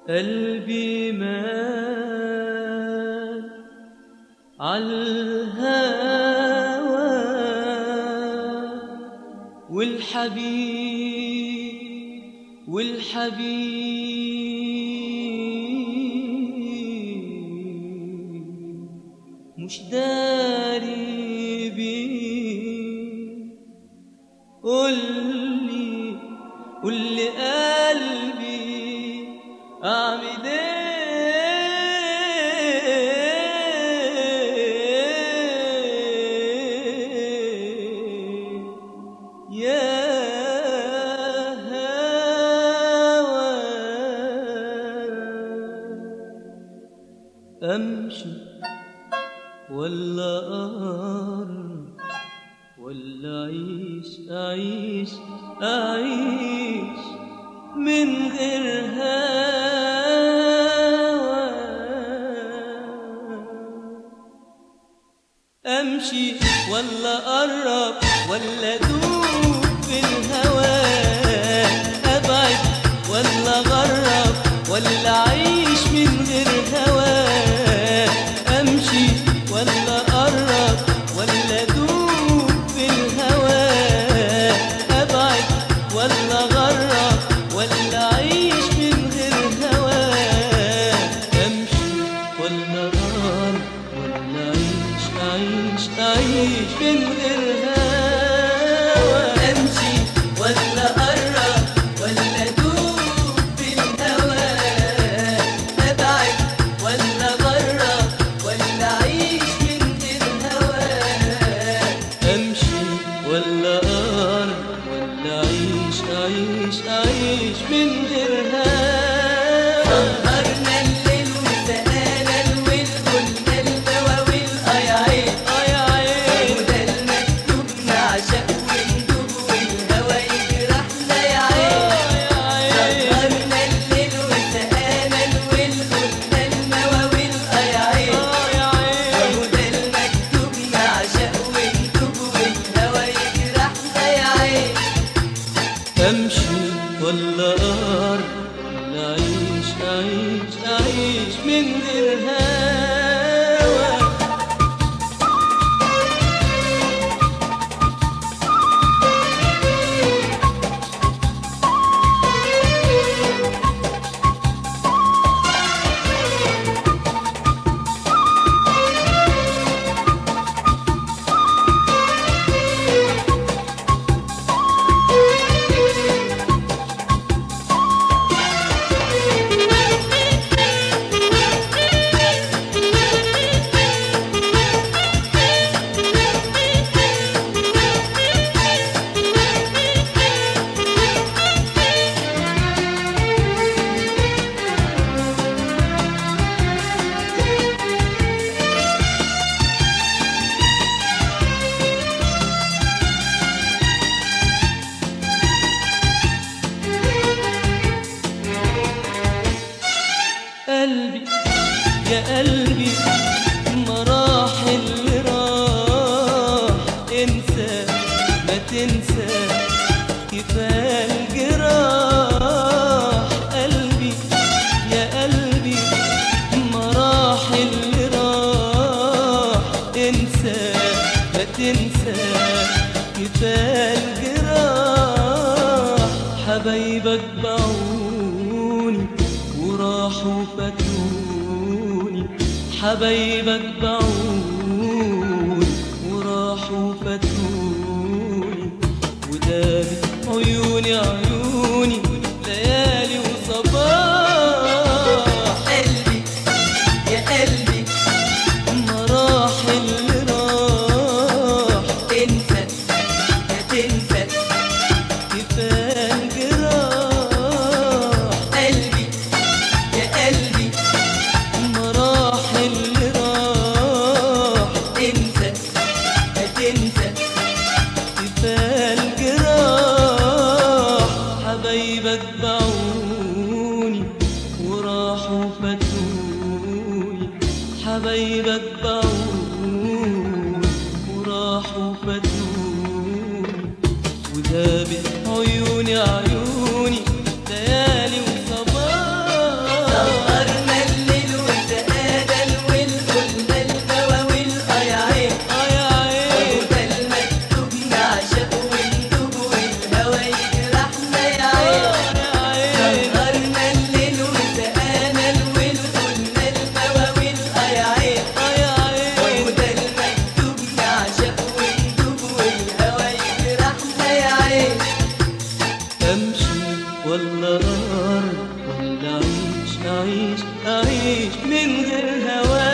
قلبي مات عالهوى والحبيب مش داري بيه. قولي قلبي أعمل إيه يا هوى؟ أمشي ولا أقرب ولا أعيش من غير هوى؟ أمشي ولا أقرب ولا أدوب في الهوى؟ أبعد ولا أغرب ولا أعيش من غير هوى؟ أمشي ولا أقرب ولا أدوب في الهوى؟ أبعد ولا أغرب ولا أعيش من غير هوى؟ أمشي ولا أقرب ولا أعيش من غير هوى؟ أمشي ولا أقرب ولا أدوب في الهوى؟ أبعد ولا أغرب ولا أعيش من غير هوى؟ أمشي ولا أقرب ولا أعيش من غير هوى؟ سهرنا الليل وسقانا الول قلنا المواويل يا عين وده المكتوب نعشق وندوب والهوى يجرحنا يا عين. سهرنا الليل وسقانا الول قلنا المواويل يا عين وده المكتوب نعشق وندوب والهوى يجرحنا يا عين. أمشي ولا أقرب ولا أعيش من غير هوى؟ قلبي يا قلبي مراحل اللي راح انسى ما تنسى كفاية الجراح. قلبي يا قلبي مراحل اللي راح انسى ما تنسى كفاية الجراح. حبايبك باعوني وراحوا فاتوني، حبايبك باعوني وراحوا فاتوني، ودارت عيوني ليالي وصباح. قلبي يا قلبي مراحل اللي راح انسى ما تنسى كفاية الجراح. قلبي يا قلبي مراحل اللي راح انسى ما تنسى كفاية الجراح. حبايبك باعوني وراحوا فاتوني، حبايبك باعوني وراحوا فاتوني، ودابت عيوني ليالي وصباح. أعيش من غير هواك.